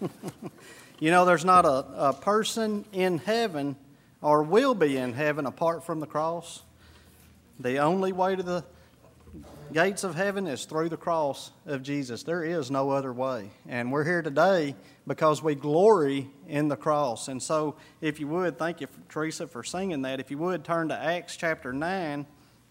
You know, there's not a person in heaven or will be in heaven apart from the cross. The only way to the gates of heaven is through the cross of Jesus. There is no other way. And we're here today because we glory in the cross. And so, if you would, thank you, Teresa, for singing that. If you would, turn to Acts chapter 9.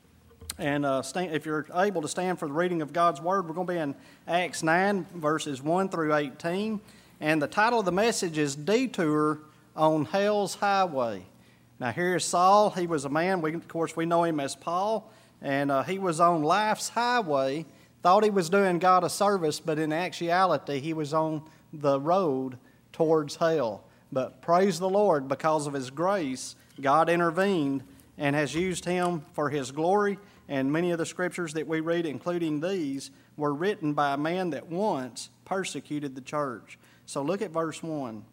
And if you're able to stand for the reading of God's Word, we're going to be in Acts 9, verses 1 through 18. And the title of the message is Detour on Hell's Highway. Now, here's Saul. He was a man. Of course, we know him as Paul. And he was on life's highway, thought he was doing God a service, but in actuality, he was on the road towards hell. But praise the Lord, because of His grace, God intervened and has used him for His glory. And many of the scriptures that we read, including these, were written by a man that once persecuted the church. So look at verse 1.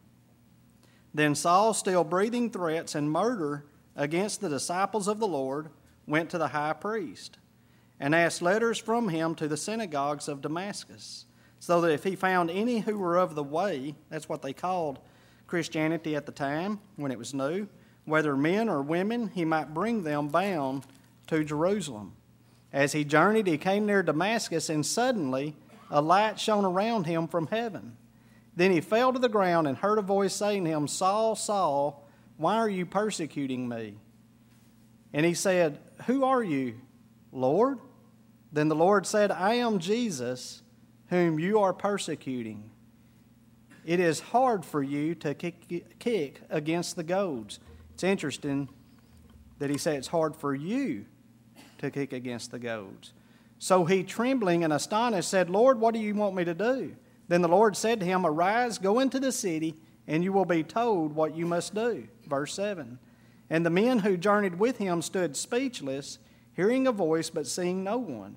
Then Saul, still breathing threats and murder against the disciples of the Lord, went to the high priest and asked letters from him to the synagogues of Damascus, so that if he found any who were of the way, that's what they called Christianity at the time when it was new, whether men or women, he might bring them bound to Jerusalem. As he journeyed, he came near Damascus, and suddenly a light shone around him from heaven. Then he fell to the ground and heard a voice saying to him, Saul, Saul, why are you persecuting me? And he said, Who are you, Lord? Then the Lord said, I am Jesus, whom you are persecuting. It is hard for you to kick against the goads. It's interesting that he said it's hard for you to kick against the goads. So he, trembling and astonished, said, Lord, what do you want me to do? Then the Lord said to him, Arise, go into the city, and you will be told what you must do. Verse 7. And the men who journeyed with him stood speechless, hearing a voice but seeing no one.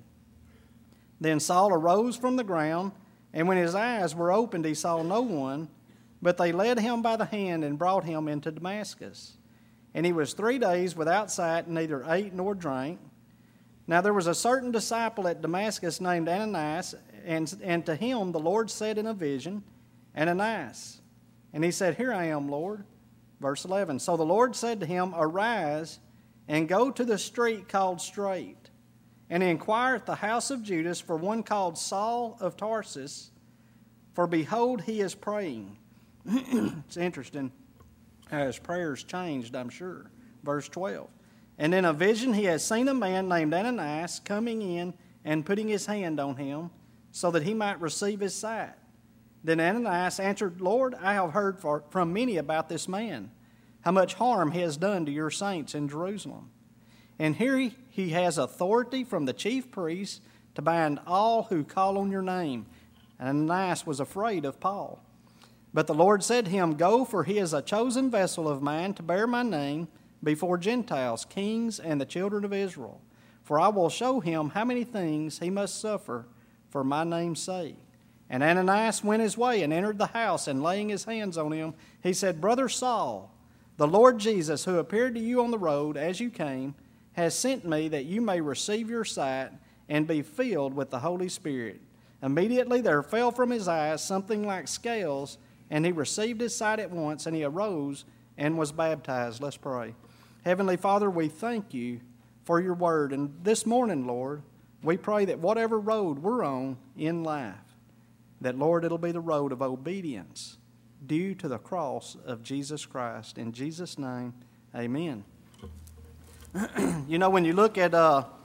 Then Saul arose from the ground, and when his eyes were opened, he saw no one, but they led him by the hand and brought him into Damascus. And he was 3 days without sight, and neither ate nor drank. Now there was a certain disciple at Damascus named Ananias, and to him the Lord said in a vision, Ananias. And he said, Here I am, Lord. Verse 11, So the Lord said to him, Arise, and go to the street called Straight, and inquire at the house of Judas for one called Saul of Tarsus, for behold, he is praying. It's interesting how his prayers changed, I'm sure. Verse 12, And in a vision he has seen a man named Ananias coming in and putting his hand on him, so that he might receive his sight. Then Ananias answered, Lord, I have heard from many about this man, how much harm he has done to your saints in Jerusalem. And here he has authority from the chief priests to bind all who call on your name. And Ananias was afraid of Paul. But the Lord said to him, Go, for he is a chosen vessel of mine to bear my name before Gentiles, kings, and the children of Israel. For I will show him how many things he must suffer for my name's sake. And Ananias went his way and entered the house, and laying his hands on him, he said, Brother Saul, the Lord Jesus, who appeared to you on the road as you came, has sent me that you may receive your sight and be filled with the Holy Spirit. Immediately there fell from his eyes something like scales, and he received his sight at once, and he arose and was baptized. Let's pray. Heavenly Father, we thank you for your word. And this morning, Lord, we pray that whatever road we're on in life, that, Lord, it'll be the road of obedience due to the cross of Jesus Christ. In Jesus' name, amen. You know, when you look at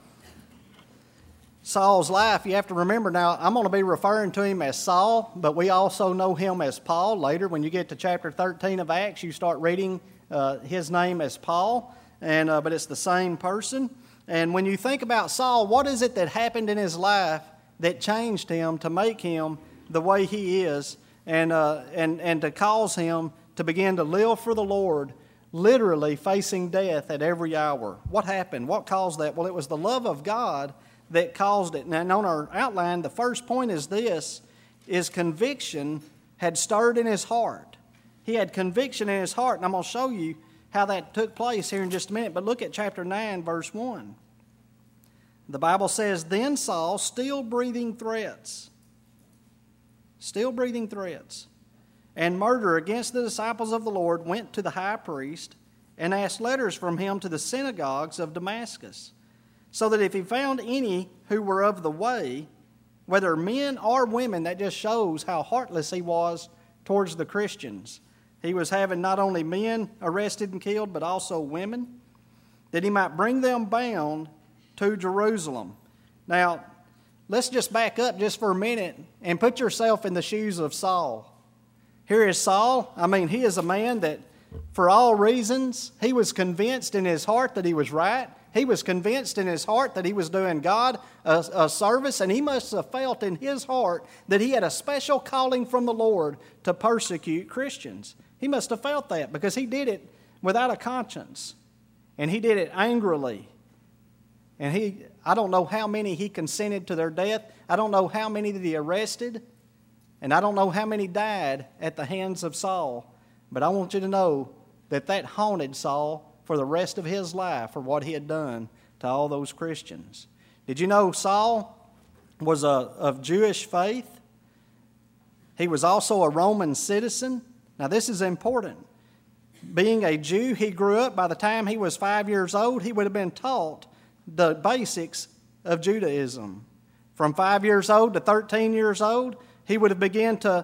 Saul's life, you have to remember now, I'm going to be referring to him as Saul, but we also know him as Paul. Later, when you get to chapter 13 of Acts, you start reading his name as Paul, but it's the same person. And when you think about Saul, what is it that happened in his life that changed him to make him the way he is, and to cause him to begin to live for the Lord, literally facing death at every hour? What happened? What caused that? Well, it was the love of God that caused it. Now, on our outline, the first point is this, is conviction had stirred in his heart. He had conviction in his heart, and I'm going to show you how that took place here in just a minute. But look at chapter 9, verse 1. The Bible says, Then Saul, still breathing threats. and murder against the disciples of the Lord, went to the high priest and asked letters from him to the synagogues of Damascus, so that if he found any who were of the way, whether men or women, that just shows how heartless he was towards the Christians. He was having not only men arrested and killed, but also women, that he might bring them bound to Jerusalem. Now, let's just back up just for a minute and put yourself in the shoes of Saul. Here is Saul. I mean, he is a man that, for all reasons, he was convinced in his heart that he was right. He was convinced in his heart that he was doing God a service, and he must have felt in his heart that he had a special calling from the Lord to persecute Christians. He must have felt that because he did it without a conscience, and he did it angrily. And I don't know how many he consented to their death. I don't know how many that he arrested, and I don't know how many died at the hands of Saul. But I want you to know that haunted Saul for the rest of his life for what he had done to all those Christians. Did you know Saul was of Jewish faith? He was also a Roman citizen. Now this is important. Being a Jew, he grew up, by the time he was 5 years old, he would have been taught the basics of Judaism. From 5 years old to 13 years old, he would have begun to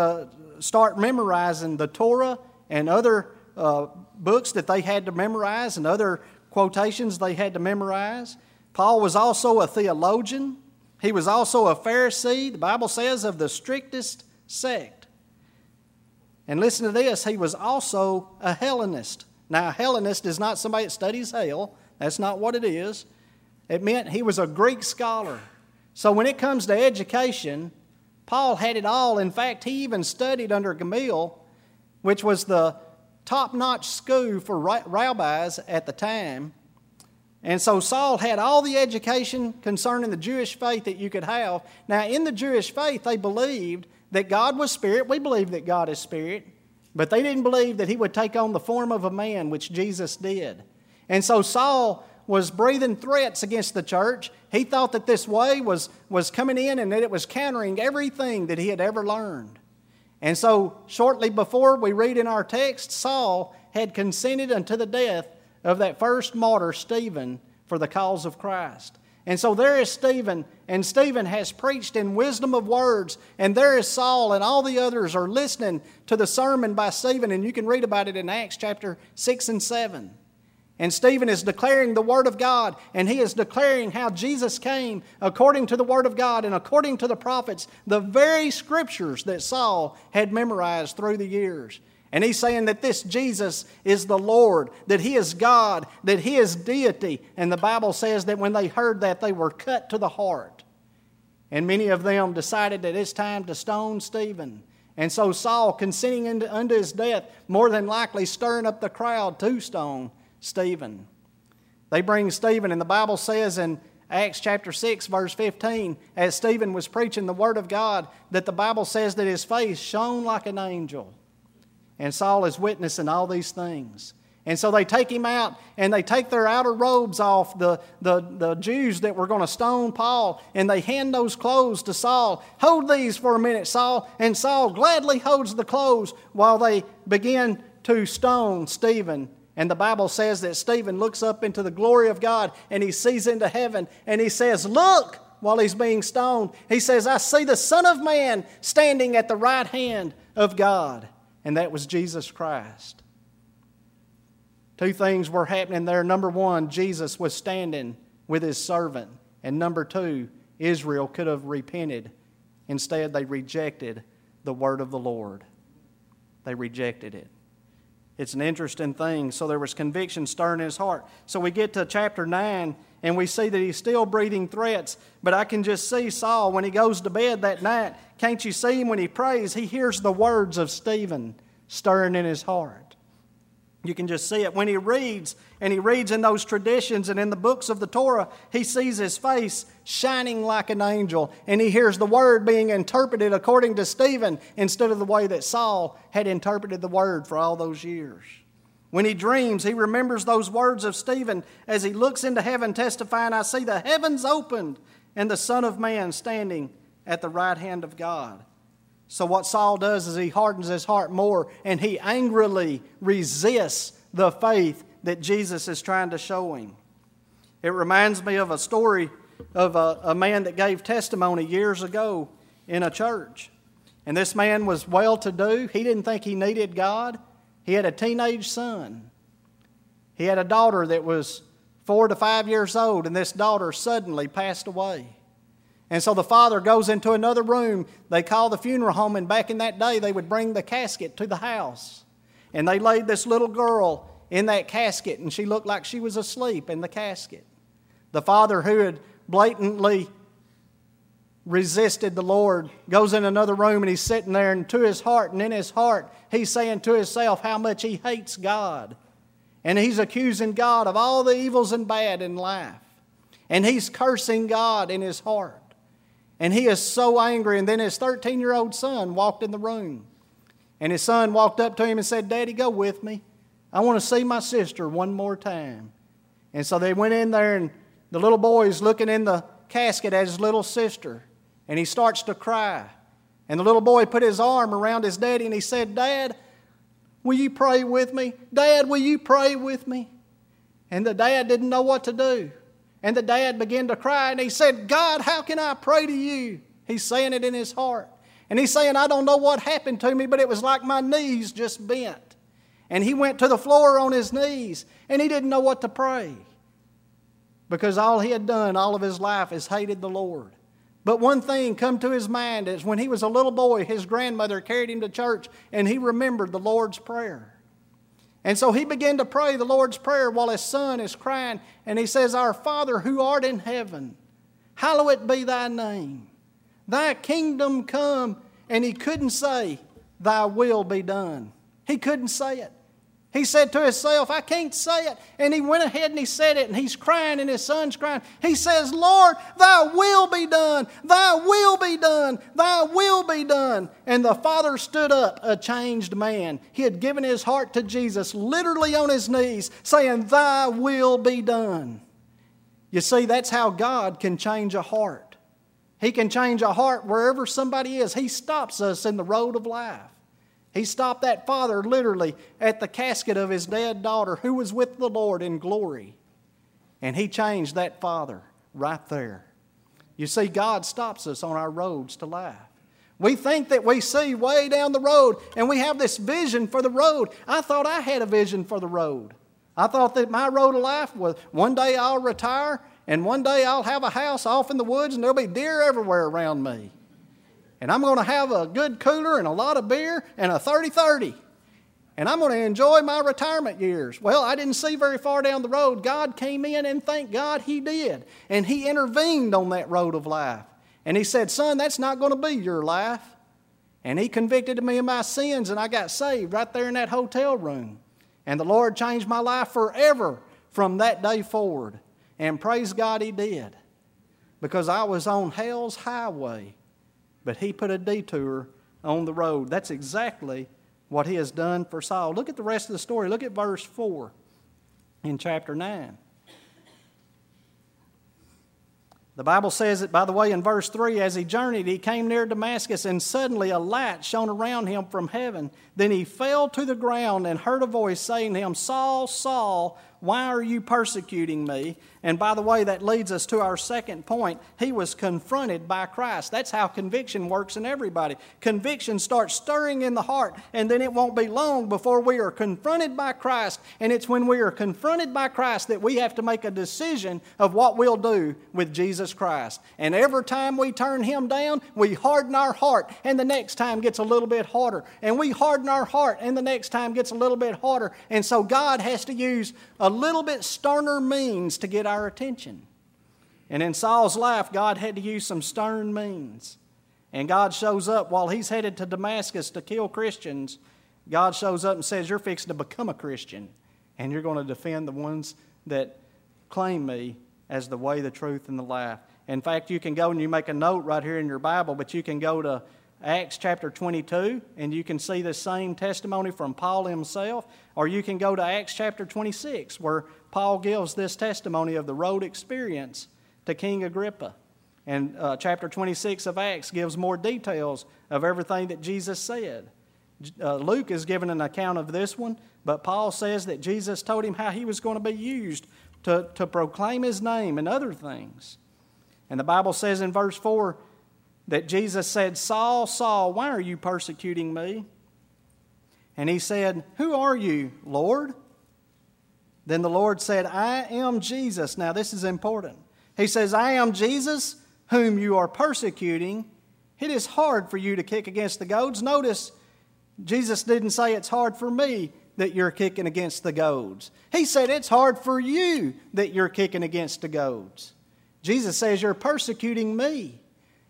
start memorizing the Torah and other books that they had to memorize and other quotations they had to memorize. Paul was also a theologian. He was also a Pharisee, the Bible says, of the strictest sect. And listen to this, he was also a Hellenist. Now, a Hellenist is not somebody that studies hell. That's not what it is. It meant he was a Greek scholar. So when it comes to education, Paul had it all. In fact, he even studied under Gamaliel, which was the top-notch school for rabbis at the time. And so Saul had all the education concerning the Jewish faith that you could have. Now, in the Jewish faith, they believed that God was spirit. We believe that God is spirit. But they didn't believe that he would take on the form of a man, which Jesus did. And so Saul was breathing threats against the church. He thought that this way was coming in and that it was countering everything that he had ever learned. And so shortly before, we read in our text, Saul had consented unto the death of that first martyr, Stephen, for the cause of Christ. And so there is Stephen, and Stephen has preached in wisdom of words, and there is Saul, and all the others are listening to the sermon by Stephen, and you can read about it in Acts chapter 6 and 7. And Stephen is declaring the Word of God, and he is declaring how Jesus came according to the Word of God and according to the prophets, the very scriptures that Saul had memorized through the years. And he's saying that this Jesus is the Lord, that he is God, that he is deity. And the Bible says that when they heard that, they were cut to the heart. And many of them decided that it's time to stone Stephen. And so Saul, consenting unto his death, more than likely stirring up the crowd to stone Stephen. They bring Stephen, and the Bible says in Acts chapter 6, verse 15, as Stephen was preaching the Word of God, that the Bible says that his face shone like an angel. And Saul is witnessing all these things. And so they take him out, and they take their outer robes off, the Jews that were going to stone Paul, and they hand those clothes to Saul. Hold these for a minute, Saul. And Saul gladly holds the clothes while they begin to stone Stephen. And the Bible says that Stephen looks up into the glory of God, and he sees into heaven, and he says, "Look," while he's being stoned. He says, "I see the Son of Man standing at the right hand of God." And that was Jesus Christ. Two things were happening there. Number one, Jesus was standing with his servant. And number two, Israel could have repented. Instead, they rejected the word of the Lord. They rejected it. It's an interesting thing. So there was conviction stirring in his heart. So we get to chapter 9, and we see that he's still breathing threats. But I can just see Saul when he goes to bed that night. Can't you see him when he prays? He hears the words of Stephen stirring in his heart. You can just see it. When he reads, and he reads in those traditions and in the books of the Torah, he sees his face shining like an angel, and he hears the word being interpreted according to Stephen instead of the way that Saul had interpreted the word for all those years. When he dreams, he remembers those words of Stephen as he looks into heaven testifying, "I see the heavens opened and the Son of Man standing at the right hand of God." So what Saul does is he hardens his heart more, and he angrily resists the faith that Jesus is trying to show him. It reminds me of a story of a man that gave testimony years ago in a church. And this man was well-to-do. He didn't think he needed God. He had a teenage son. He had a daughter that was 4 to 5 years old, and this daughter suddenly passed away. And so the father goes into another room. They call the funeral home, and back in that day, they would bring the casket to the house. And they laid this little girl in that casket, and she looked like she was asleep in the casket. The father, who had blatantly resisted the Lord, goes in another room, and he's sitting there, and to his heart and in his heart, he's saying to himself how much he hates God. And he's accusing God of all the evils and bad in life. And he's cursing God in his heart. And he is so angry. And then his 13-year-old son walked in the room. And his son walked up to him and said, "Daddy, go with me. I want to see my sister one more time." And so they went in there, and the little boy's looking in the casket at his little sister. And he starts to cry. And the little boy put his arm around his daddy and he said, "Dad, will you pray with me? Dad, will you pray with me?" And the dad didn't know what to do. And the dad began to cry, and he said, "God, how can I pray to you?" He's saying it in his heart. And he's saying, "I don't know what happened to me, but it was like my knees just bent." And he went to the floor on his knees, and he didn't know what to pray. Because all he had done all of his life is hated the Lord. But one thing come to his mind is when he was a little boy, his grandmother carried him to church, and he remembered the Lord's Prayer. And so he began to pray the Lord's Prayer while his son is crying. And he says, "Our Father who art in heaven, hallowed be thy name. Thy kingdom come." And he couldn't say, "Thy will be done." He couldn't say it. He said to himself, "I can't say it." And he went ahead and he said it, and he's crying and his son's crying. He says, "Lord, thy will be done, thy will be done, thy will be done." And the father stood up, a changed man. He had given his heart to Jesus, literally on his knees, saying, "Thy will be done." You see, that's how God can change a heart. He can change a heart wherever somebody is. He stops us in the road of life. He stopped that father literally at the casket of his dead daughter who was with the Lord in glory. And he changed that father right there. You see, God stops us on our roads to life. We think that we see way down the road and we have this vision for the road. I thought I had a vision for the road. I thought that my road of life was one day I'll retire and one day I'll have a house off in the woods and there'll be deer everywhere around me. And I'm going to have a good cooler and a lot of beer and a 30-30. And I'm going to enjoy my retirement years. Well, I didn't see very far down the road. God came in, and thank God He did. And He intervened on that road of life. And He said, "Son, that's not going to be your life." And He convicted me of my sins, and I got saved right there in that hotel room. And the Lord changed my life forever from that day forward. And praise God He did. Because I was on hell's highway. But He put a detour on the road. That's exactly what He has done for Saul. Look at the rest of the story. Look at verse 4 in chapter 9. The Bible says that, by the way, in verse 3, as he journeyed, he came near Damascus, and suddenly a light shone around him from heaven. Then he fell to the ground and heard a voice saying to him, "Saul, Saul, why are you persecuting me?" And by the way, that leads us to our second point. He was confronted by Christ. That's how conviction works in everybody. Conviction starts stirring in the heart, and then it won't be long before we are confronted by Christ. And it's when we are confronted by Christ that we have to make a decision of what we'll do with Jesus Christ. And every time we turn Him down, we harden our heart, and the next time gets a little bit harder. And we harden our heart, and the next time gets a little bit harder. And so God has to use a little bit sterner means to get our attention. And in Saul's life, God had to use some stern means. And God shows up while he's headed to Damascus to kill Christians. God shows up and says, "You're fixing to become a Christian, and you're going to defend the ones that claim me as the way, the truth, and the life." In fact, you can go and you make a note right here in your Bible, but you can go to Acts chapter 22, and you can see the same testimony from Paul himself, or you can go to Acts chapter 26, where Paul gives this testimony of the road experience to King Agrippa. And chapter 26 of Acts gives more details of everything that Jesus said. Luke is giving an account of this one, but Paul says that Jesus told him how he was going to be used to proclaim his name and other things. And the Bible says in verse 4 that Jesus said, "Saul, Saul, why are you persecuting me?" And he said, "Who are you, Lord?" Then the Lord said, "I am Jesus." Now this is important. He says, "I am Jesus whom you are persecuting." It is hard for you to kick against the goads. Notice, Jesus didn't say it's hard for me that you're kicking against the goads. He said it's hard for you that you're kicking against the goads. Jesus says you're persecuting me.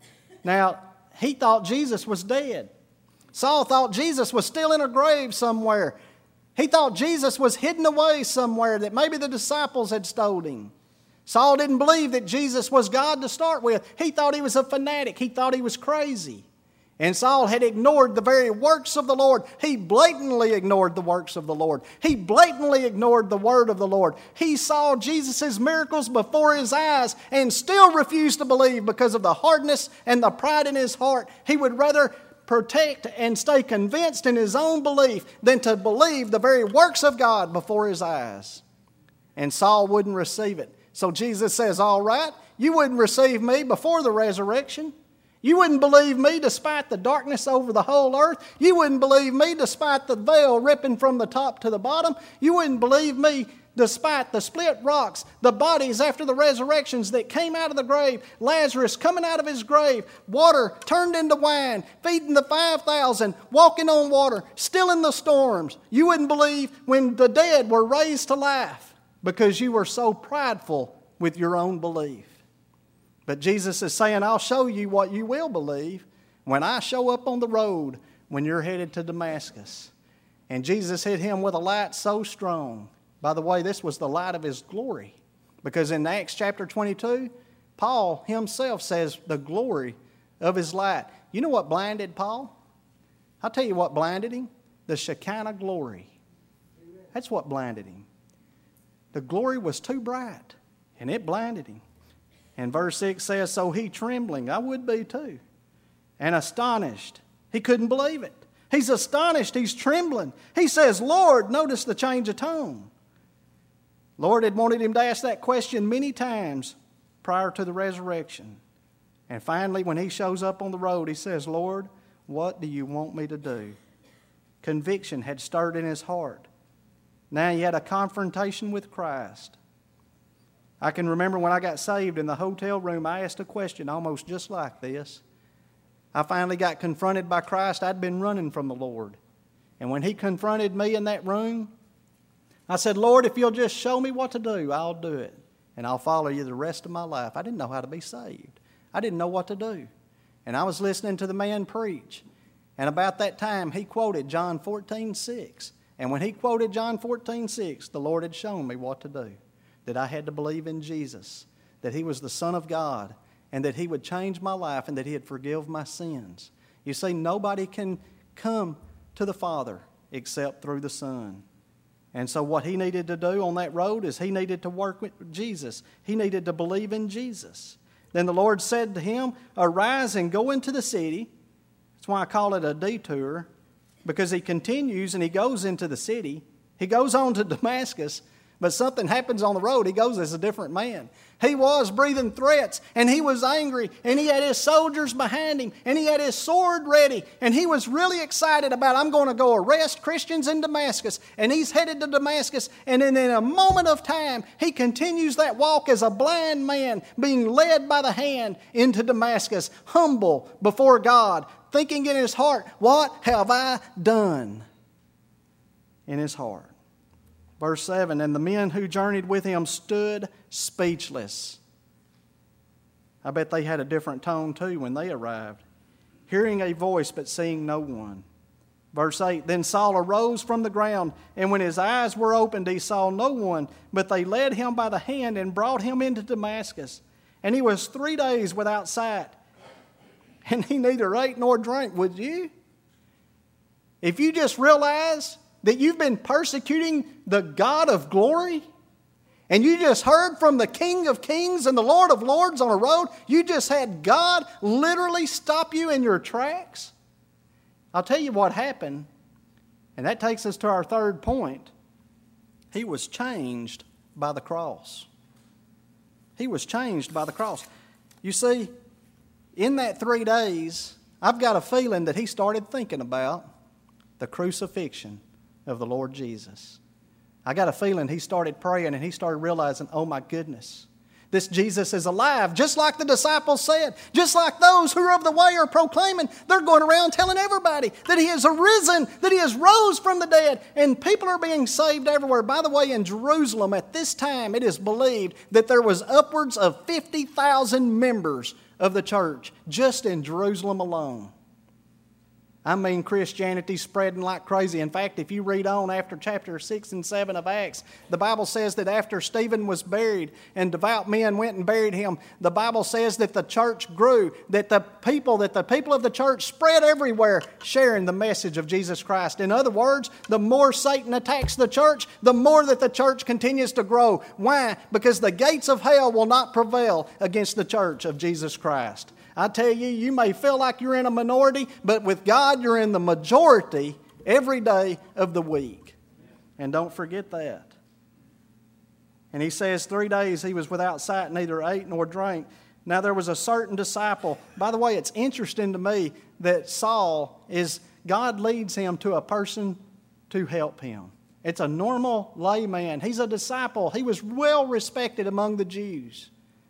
Now, he thought Jesus was dead. Saul thought Jesus was still in a grave somewhere. He thought Jesus was hidden away somewhere, that maybe the disciples had stole him. Saul didn't believe that Jesus was God to start with. He thought he was a fanatic. He thought he was crazy. And Saul had ignored the very works of the Lord. He blatantly ignored the works of the Lord. He blatantly ignored the word of the Lord. He saw Jesus' miracles before his eyes and still refused to believe because of the hardness and the pride in his heart. He would rather protect and stay convinced in his own belief than to believe the very works of God before his eyes. And Saul wouldn't receive it. So Jesus says, all right, you wouldn't receive me before the resurrection. You wouldn't believe me despite the darkness over the whole earth. You wouldn't believe me despite the veil ripping from the top to the bottom. You wouldn't believe me despite the split rocks, the bodies after the resurrections that came out of the grave, Lazarus coming out of his grave, water turned into wine, feeding the 5,000, walking on water, stilling the storms. You wouldn't believe when the dead were raised to life because you were so prideful with your own belief. But Jesus is saying, I'll show you what you will believe when I show up on the road when you're headed to Damascus. And Jesus hit him with a light so strong. By the way, this was the light of his glory. Because in Acts chapter 22, Paul himself says the glory of his light. You know what blinded Paul? I'll tell you what blinded him. The Shekinah glory. That's what blinded him. The glory was too bright, and it blinded him. And verse 6 says, so he trembling, I would be too, and astonished. He couldn't believe it. He's astonished. He's trembling. He says, Lord, notice the change of tone. Lord had wanted him to ask that question many times prior to the resurrection. And finally, when he shows up on the road, he says, Lord, what do you want me to do? Conviction had stirred in his heart. Now he had a confrontation with Christ. I can remember when I got saved in the hotel room, I asked a question almost just like this. I finally got confronted by Christ. I'd been running from the Lord. And when he confronted me in that room, I said, Lord, if you'll just show me what to do, I'll do it. And I'll follow you the rest of my life. I didn't know how to be saved. I didn't know what to do. And I was listening to the man preach. And about that time, he quoted John 14:6. And when he quoted John 14:6, the Lord had shown me what to do. That I had to believe in Jesus, that he was the Son of God, and that he would change my life, and that he would forgive my sins. You see, nobody can come to the Father except through the Son. And so what he needed to do on that road is he needed to work with Jesus. He needed to believe in Jesus. Then the Lord said to him, arise and go into the city. That's why I call it a detour, because he continues and he goes into the city. He goes on to Damascus. But something happens on the road. He goes as a different man. He was breathing threats, and he was angry, and he had his soldiers behind him, and he had his sword ready, and he was really excited about, I'm going to go arrest Christians in Damascus. And he's headed to Damascus, and then in a moment of time, he continues that walk as a blind man being led by the hand into Damascus, humble before God, thinking in his heart, what have I done? In his heart. Verse 7, and the men who journeyed with him stood speechless. I bet they had a different tone too when they arrived. Hearing a voice but seeing no one. Verse 8, then Saul arose from the ground, and when his eyes were opened, he saw no one, but they led him by the hand and brought him into Damascus. And he was 3 days without sight. And he neither ate nor drank, would you? If you just realize that you've been persecuting the God of glory, and you just heard from the King of Kings and the Lord of Lords on a road, you just had God literally stop you in your tracks? I'll tell you what happened, and that takes us to our third point. He was changed by the cross. He was changed by the cross. You see, in that 3 days, I've got a feeling that he started thinking about the crucifixion of the Lord Jesus. I got a feeling he started praying and he started realizing, oh my goodness, this Jesus is alive, just like the disciples said, just like those who are of the way are proclaiming. They're going around telling everybody that he is arisen, that he has rose from the dead, and people are being saved everywhere. By the way, in Jerusalem at this time, it is believed that there was upwards of 50,000 members of the church just in Jerusalem alone. I mean, Christianity spreading like crazy. In fact, if you read on after chapter 6 and 7 of Acts, the Bible says that after Stephen was buried and devout men went and buried him, the Bible says that the church grew, that the people of the church spread everywhere sharing the message of Jesus Christ. In other words, the more Satan attacks the church, the more that the church continues to grow. Why? Because the gates of hell will not prevail against the church of Jesus Christ. I tell you, you may feel like you're in a minority, but with God, you're in the majority every day of the week. And don't forget that. And he says 3 days he was without sight, neither ate nor drank. Now there was a certain disciple. By the way, it's interesting to me that God leads him to a person to help him. It's a normal layman. He's a disciple. He was well respected among the Jews.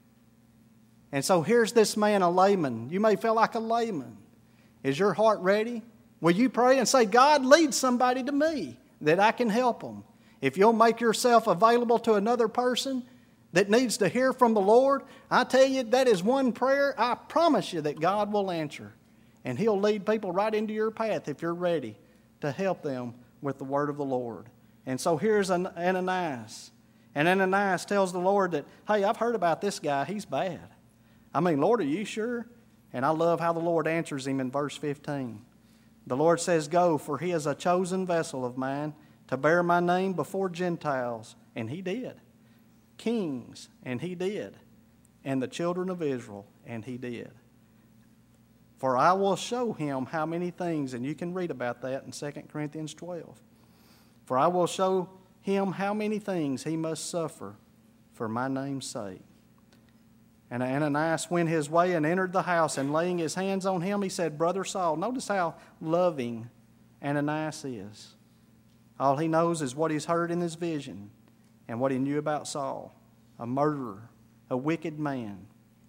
And so here's this man, a layman. You may feel like a layman. Is your heart ready? Will you pray and say, God, lead somebody to me that I can help them? If you'll make yourself available to another person that needs to hear from the Lord, I tell you, that is one prayer I promise you that God will answer. And he'll lead people right into your path if you're ready to help them with the word of the Lord. And so here's Ananias. And Ananias tells the Lord that, hey, I've heard about this guy. He's bad. I mean, Lord, are you sure? And I love how the Lord answers him in verse 15. The Lord says, go, for he is a chosen vessel of mine to bear my name before Gentiles. And he did. Kings, and he did. And the children of Israel, and he did. For I will show him how many things, and you can read about that in 2 Corinthians 12. For I will show him how many things he must suffer for my name's sake. And Ananias went his way and entered the house, and laying his hands on him, he said, Brother Saul. Notice how loving Ananias is. All he knows is what he's heard in his vision and what he knew about Saul, a murderer, a wicked man.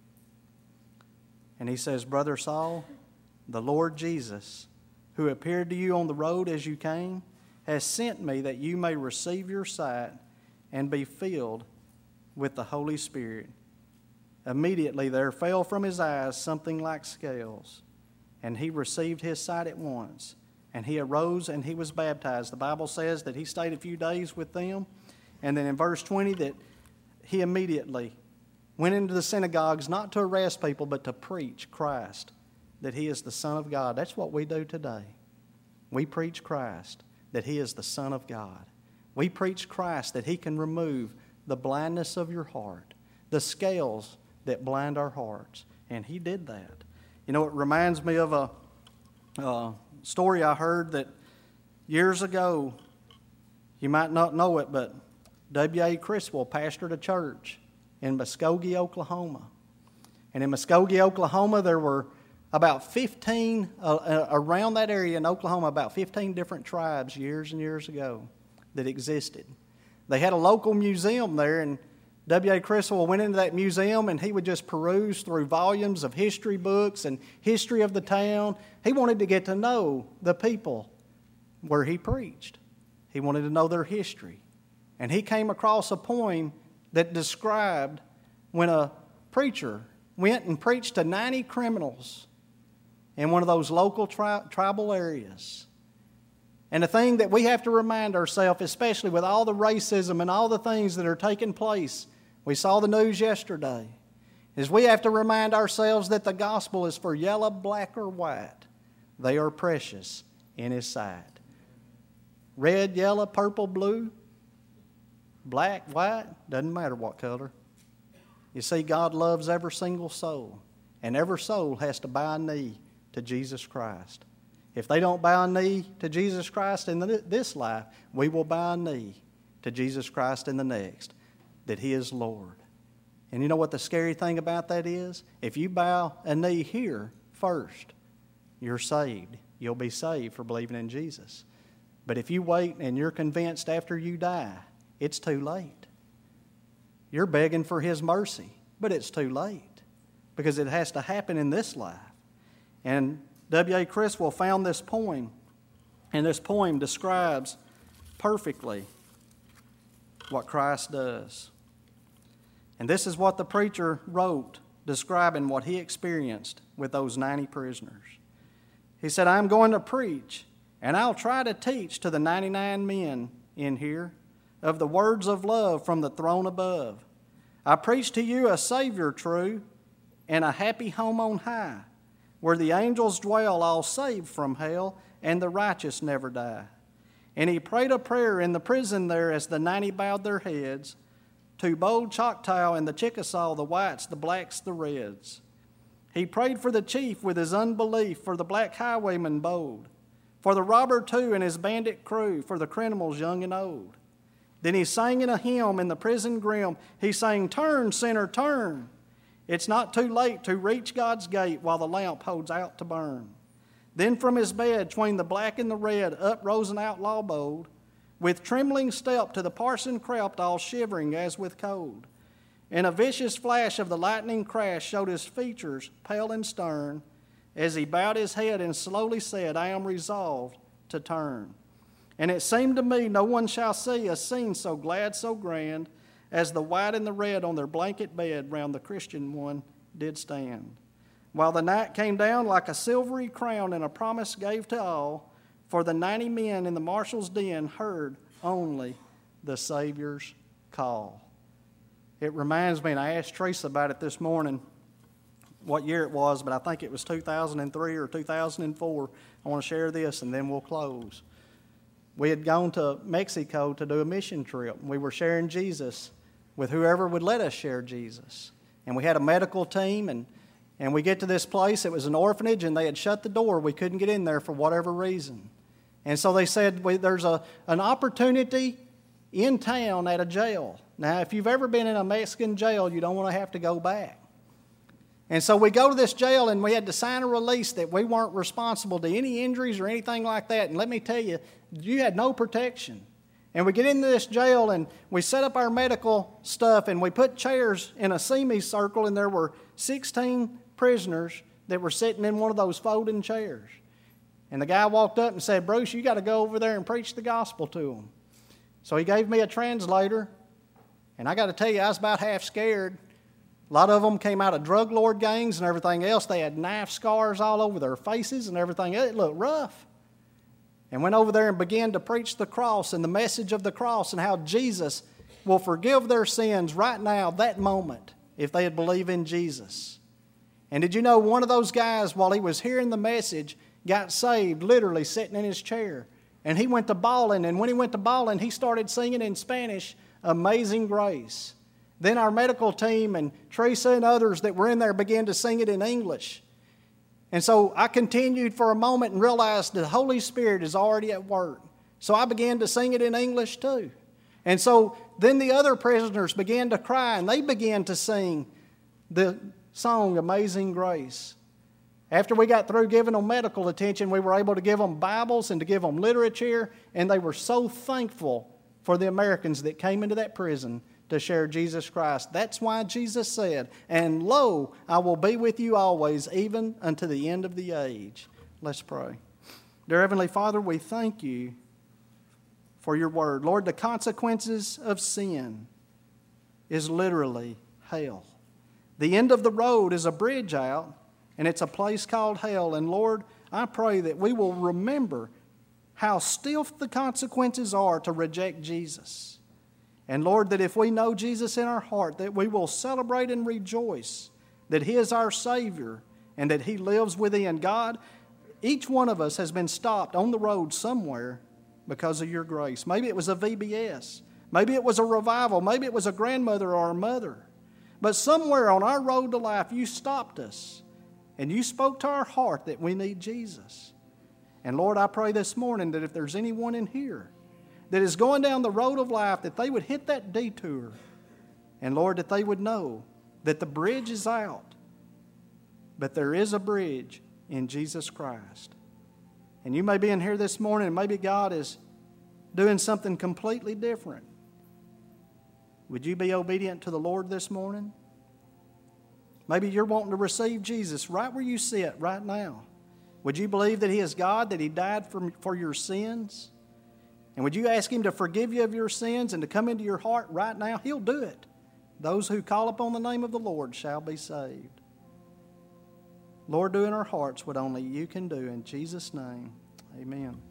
And he says, Brother Saul, the Lord Jesus, who appeared to you on the road as you came, has sent me that you may receive your sight and be filled with the Holy Spirit. Immediately there fell from his eyes something like scales, and he received his sight at once. And he arose and he was baptized. The Bible says that he stayed a few days with them. And then in verse 20 that he immediately went into the synagogues not to arrest people but to preach Christ, that he is the Son of God. That's what we do today. We preach Christ, that he is the Son of God. We preach Christ, that he can remove the blindness of your heart, the scales that blind our hearts. And he did that. You know, it reminds me of a story I heard that years ago, you might not know it, but W.A. Criswell pastored a church in Muskogee, Oklahoma. And in Muskogee, Oklahoma, there were about 15, around that area in Oklahoma, about 15 different tribes years and years ago that existed. They had a local museum there, and W.A. Criswell went into that museum and he would just peruse through volumes of history books and history of the town. He wanted to get to know the people where he preached. He wanted to know their history. And he came across a poem that described when a preacher went and preached to 90 criminals in one of those local tribal areas. And the thing that we have to remind ourselves, especially with all the racism and all the things that are taking place, we saw the news yesterday, is we have to remind ourselves that the gospel is for yellow, black, or white. They are precious in his sight. Red, yellow, purple, blue, black, white, doesn't matter what color. You see, God loves every single soul, and every soul has to bow a knee to Jesus Christ. If they don't bow a knee to Jesus Christ in this life, we will bow a knee to Jesus Christ in the next, that He is Lord. And you know what the scary thing about that is? If you bow a knee here first, you're saved. You'll be saved for believing in Jesus. But if you wait and you're convinced after you die, it's too late. You're begging for His mercy, but it's too late because it has to happen in this life. And W.A. Criswell found this poem, and this poem describes perfectly what Christ does. And this is what the preacher wrote, describing what he experienced with those 90 prisoners. He said, I'm going to preach, and I'll try to teach to the 99 men in here of the words of love from the throne above. I preach to you a Savior true and a happy home on high, where the angels dwell all saved from hell and the righteous never die. And he prayed a prayer in the prison there as the 90 bowed their heads to bold Choctaw and the Chickasaw, the whites, the blacks, the reds. He prayed for the chief with his unbelief, for the black highwayman bold, for the robber too and his bandit crew, for the criminals young and old. Then he sang in a hymn in the prison grim. He sang, turn, sinner, turn. It's not too late to reach God's gate while the lamp holds out to burn. Then from his bed, between the black and the red, up rose an outlaw bold. With trembling step to the parson crept, all shivering as with cold. And a vicious flash of the lightning crash showed his features pale and stern, as he bowed his head and slowly said, I am resolved to turn. And it seemed to me no one shall see a scene so glad, so grand, as the white and the red on their blanket bed round the Christian one did stand. While the night came down like a silvery crown and a promise gave to all, for the 90 men in the marshal's den heard only the Savior's call. It reminds me, and I asked Teresa about it this morning, what year it was, but I think it was 2003 or 2004. I want to share this and then we'll close. We had gone to Mexico to do a mission trip. We were sharing Jesus with whoever would let us share Jesus. And we had a medical team, and we get to this place. It was an orphanage, and they had shut the door. We couldn't get in there for whatever reason. And so they said, there's an opportunity in town at a jail. Now, if you've ever been in a Mexican jail, you don't want to have to go back. And so we go to this jail, and we had to sign a release that we weren't responsible to any injuries or anything like that. And let me tell you, you had no protection. And we get into this jail, and we set up our medical stuff, and we put chairs in a semicircle, and there were 16 prisoners that were sitting in one of those folding chairs. And the guy walked up and said, Bruce, you got to go over there and preach the gospel to them. So he gave me a translator, and I got to tell you, I was about half scared. A lot of them came out of drug lord gangs and everything else. They had knife scars all over their faces and everything. It looked rough. And went over there and began to preach the cross and the message of the cross and how Jesus will forgive their sins right now, that moment, if they had believed in Jesus. And did you know one of those guys, while he was hearing the message, got saved, literally sitting in his chair. And he went to bawling, and when he went to bawling, he started singing in Spanish, Amazing Grace. Then our medical team and Teresa and others that were in there began to sing it in English. And so I continued for a moment and realized the Holy Spirit is already at work. So I began to sing it in English too. And so then the other prisoners began to cry, and they began to sing the song Amazing Grace. After we got through giving them medical attention, we were able to give them Bibles and to give them literature, and they were so thankful for the Americans that came into that prison to share Jesus Christ. That's why Jesus said, and lo, I will be with you always, even unto the end of the age. Let's pray. Dear Heavenly Father, we thank you for your word. Lord, the consequences of sin is literally hell. The end of the road is a bridge out, and it's a place called hell. And Lord, I pray that we will remember how stiff the consequences are to reject Jesus. And Lord, that if we know Jesus in our heart, that we will celebrate and rejoice that He is our Savior and that He lives within. God, each one of us has been stopped on the road somewhere because of your grace. Maybe it was a VBS. Maybe it was a revival. Maybe it was a grandmother or a mother. But somewhere on our road to life, you stopped us and you spoke to our heart that we need Jesus. And Lord, I pray this morning that if there's anyone in here that is going down the road of life, that they would hit that detour. And Lord, that they would know that the bridge is out, but there is a bridge in Jesus Christ. And you may be in here this morning and maybe God is doing something completely different. Would you be obedient to the Lord this morning? Maybe you're wanting to receive Jesus right where you sit right now. Would you believe that He is God, that He died for your sins? And would you ask Him to forgive you of your sins and to come into your heart right now? He'll do it. Those who call upon the name of the Lord shall be saved. Lord, do in our hearts what only You can do. In Jesus' name, amen.